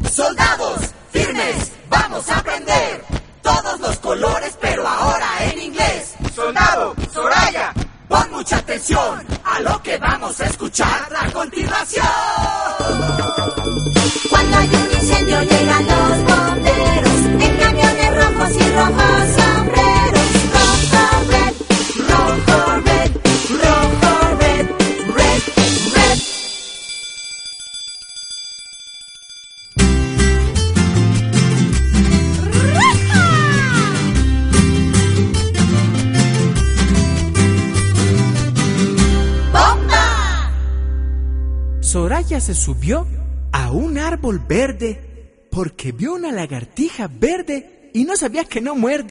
Soldados, firmes, vamos a aprender todos los colores, pero ahora en inglés. Soldado, Soraya, pon mucha atención a lo que vamos a escuchar a continuación. Cuando hay un incendio llegan los bomberos en camiones rojos y rojos sombreros. Rojo, red, rojo, red, rojo, red, red, red. ¡Bomba! Soraya se subió a un árbol verde porque vio una lagartija verde y no sabía que no muerde.